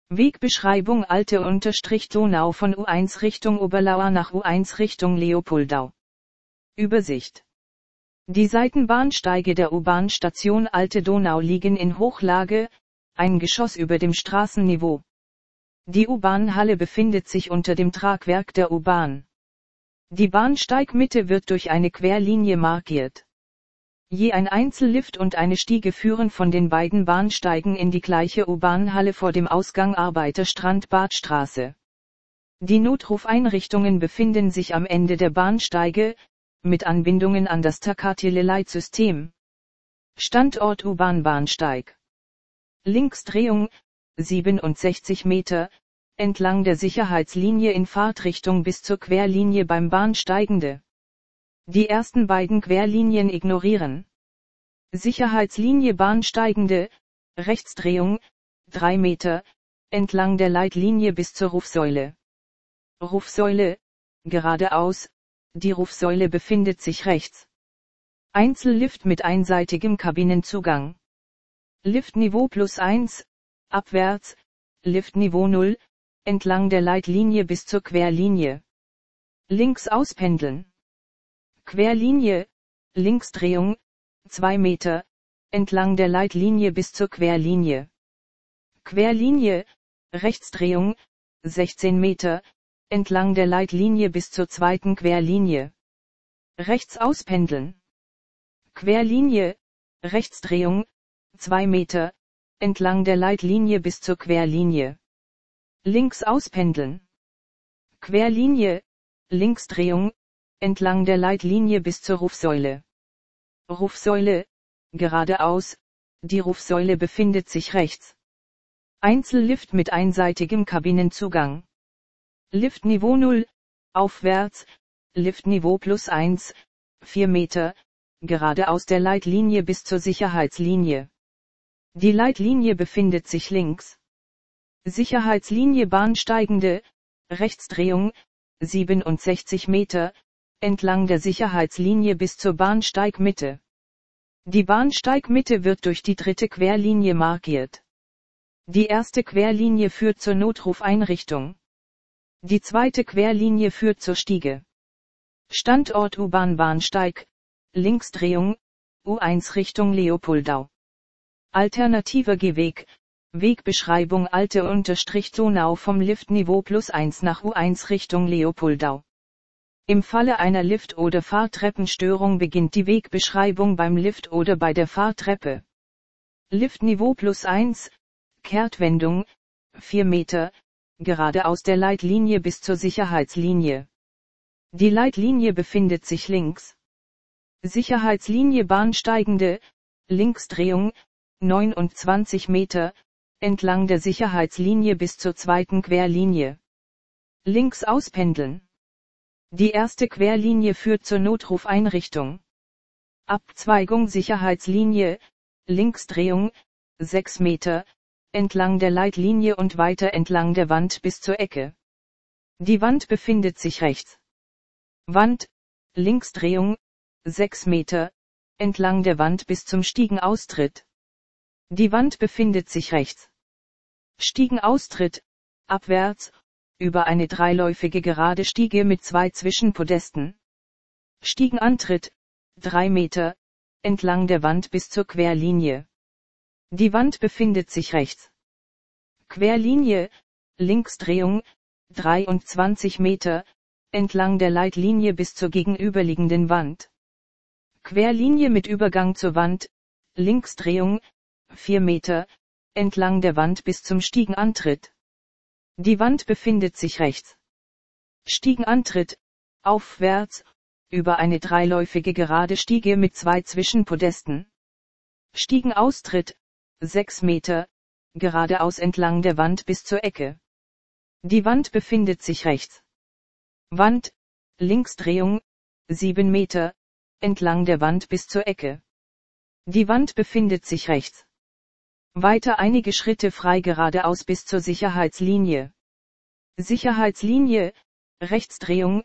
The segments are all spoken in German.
Wegbeschreibung Alte-Donau von U1 Richtung Oberlauer nach U1 Richtung Leopoldau. Übersicht. Die Seitenbahnsteige der U-Bahn-Station Alte Donau liegen in Hochlage, ein Geschoss über dem Straßenniveau. Die U-Bahn-Halle befindet sich unter dem Tragwerk der U-Bahn. Die Bahnsteigmitte wird durch eine Querlinie markiert. Je ein Einzellift und eine Stiege führen von den beiden Bahnsteigen in die gleiche U-Bahn-Halle vor dem Ausgang Arbeiterstrand-Badstraße. Die Notrufeinrichtungen befinden sich am Ende der Bahnsteige, mit Anbindungen an das Takatiele-Leitsystem. Standort U-Bahn-Bahnsteig. Linksdrehung, 67 Meter, entlang der Sicherheitslinie in Fahrtrichtung bis zur Querlinie beim Bahnsteigende. Die ersten beiden Querlinien ignorieren. Sicherheitslinie Bahnsteigende, Rechtsdrehung, 3 Meter, entlang der Leitlinie bis zur Rufsäule. Rufsäule, geradeaus, die Rufsäule befindet sich rechts. Einzellift mit einseitigem Kabinenzugang. Liftniveau +1, abwärts, Liftniveau 0, entlang der Leitlinie bis zur Querlinie. Links auspendeln. Querlinie, Linksdrehung, 2 Meter, entlang der Leitlinie bis zur Querlinie. Querlinie, Rechtsdrehung, 16 Meter, entlang der Leitlinie bis zur zweiten Querlinie. Rechts auspendeln. Querlinie, Rechtsdrehung, 2 Meter, entlang der Leitlinie bis zur Querlinie. Links auspendeln. Querlinie, Linksdrehung, entlang der Leitlinie bis zur Rufsäule. Rufsäule, geradeaus, die Rufsäule befindet sich rechts. Einzellift mit einseitigem Kabinenzugang. Liftniveau 0, aufwärts, Liftniveau +1, 4 Meter, geradeaus der Leitlinie bis zur Sicherheitslinie. Die Leitlinie befindet sich links. Sicherheitslinie Bahnsteigende, Rechtsdrehung, 67 Meter, entlang der Sicherheitslinie bis zur Bahnsteigmitte. Die Bahnsteigmitte wird durch die dritte Querlinie markiert. Die erste Querlinie führt zur Notrufeinrichtung. Die zweite Querlinie führt zur Stiege. Standort U-Bahn-Bahnsteig, Linksdrehung, U1 Richtung Leopoldau. Alternativer Gehweg, Wegbeschreibung Alte-Donau vom Liftniveau +1 nach U1 Richtung Leopoldau. Im Falle einer Lift- oder Fahrtreppenstörung beginnt die Wegbeschreibung beim Lift oder bei der Fahrtreppe. Liftniveau +1, Kehrtwendung, 4 Meter, geradeaus der Leitlinie bis zur Sicherheitslinie. Die Leitlinie befindet sich links. Sicherheitslinie Bahnsteigende, Linksdrehung, 29 Meter, entlang der Sicherheitslinie bis zur zweiten Querlinie. Links auspendeln. Die erste Querlinie führt zur Notrufeinrichtung. Abzweigung Sicherheitslinie, Linksdrehung, 6 Meter, entlang der Leitlinie und weiter entlang der Wand bis zur Ecke. Die Wand befindet sich rechts. Wand, Linksdrehung, 6 Meter, entlang der Wand bis zum Stiegenaustritt. Die Wand befindet sich rechts. Stiegenaustritt, abwärts, über eine dreiläufige gerade Stiege mit 2 Zwischenpodesten. Stiegenantritt, 3 Meter, entlang der Wand bis zur Querlinie. Die Wand befindet sich rechts. Querlinie, Linksdrehung, 23 Meter, entlang der Leitlinie bis zur gegenüberliegenden Wand. Querlinie mit Übergang zur Wand, Linksdrehung, 4 Meter, entlang der Wand bis zum Stiegenantritt. Die Wand befindet sich rechts. Stiegenantritt, aufwärts, über eine dreiläufige gerade Stiege mit 2 Zwischenpodesten. Stiegenaustritt, 6 Meter, geradeaus entlang der Wand bis zur Ecke. Die Wand befindet sich rechts. Wand, Linksdrehung, 7 Meter, entlang der Wand bis zur Ecke. Die Wand befindet sich rechts. Weiter einige Schritte frei geradeaus bis zur Sicherheitslinie. Sicherheitslinie, Rechtsdrehung,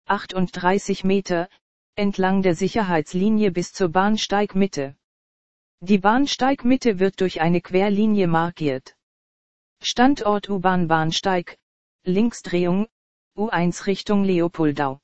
38 Meter, entlang der Sicherheitslinie bis zur Bahnsteigmitte. Die Bahnsteigmitte wird durch eine Querlinie markiert. Standort U-Bahn Bahnsteig, Linksdrehung, U1 Richtung Leopoldau.